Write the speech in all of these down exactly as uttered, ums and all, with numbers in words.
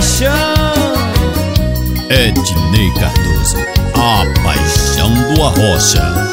paixão. Ednei Cardoso, a paixão do Arrocha.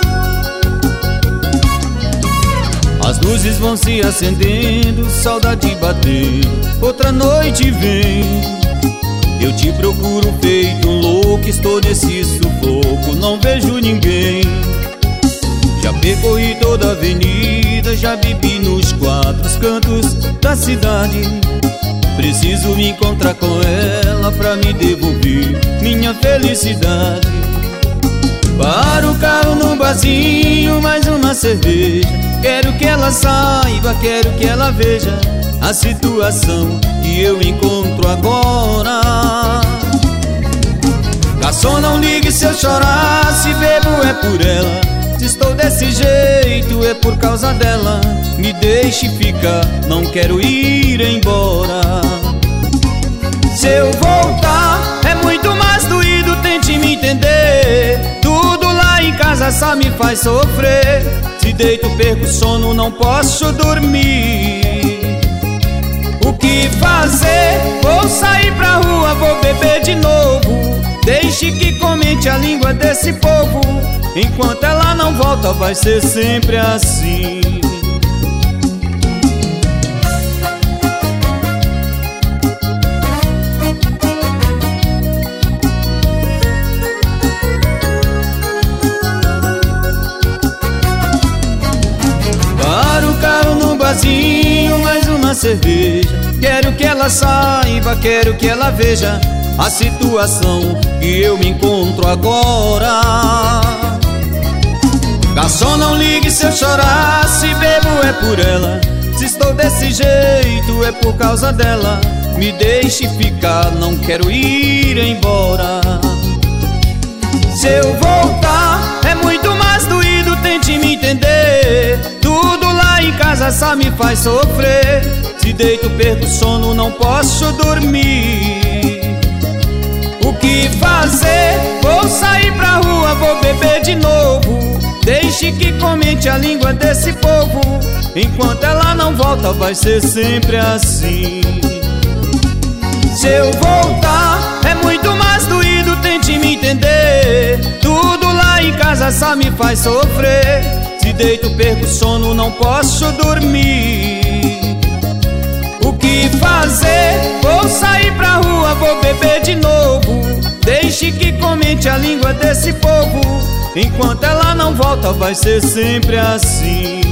As luzes vão se acendendo, saudade batendo, outra noite vem. Eu te procuro feito um louco, estou nesse sufoco, não vejo ninguém. Já percorri toda a avenida, já bebi nos quatro cantos da cidade. Preciso me encontrar com ela pra me devolver minha felicidade. Para o carro no barzinho, mais uma cerveja. Quero que ela saiba, quero que ela veja a situação que eu encontro agora. Garçom, não ligue se eu chorar, se bebo é por ela. Se estou desse jeito é por causa dela. Me deixe ficar, não quero ir embora. Se eu voltar é muito mais doído, tente me entender. Tudo lá em casa só me faz sofrer. Se deito perco sono, não posso dormir. O que fazer? Vou sair pra rua, vou beber de novo. Deixe que comente a língua desse povo. Enquanto ela não volta vai ser sempre assim. Para o carro no barzinho, mais uma cerveja. Quero que ela saiba, quero que ela veja a situação que eu me encontro agora. Garçom, não ligue se eu chorar, se bebo é por ela. Se estou desse jeito é por causa dela. Me deixe ficar, não quero ir embora. Se eu voltar é muito mais doído, tente me entender. Tudo lá em casa só me faz sofrer. Se deito perco sono, não posso dormir. O que fazer? Vou sair pra rua, vou beber de novo. Deixe que comente a língua desse povo. Enquanto ela não volta vai ser sempre assim. Se eu voltar é muito mais doído, tente me entender. Tudo lá em casa só me faz sofrer. Se deito perco sono, não posso dormir. O que fazer? Vou sair pra rua, vou beber de novo. Deixe que comente a língua desse povo. Enquanto ela não volta vai ser sempre assim.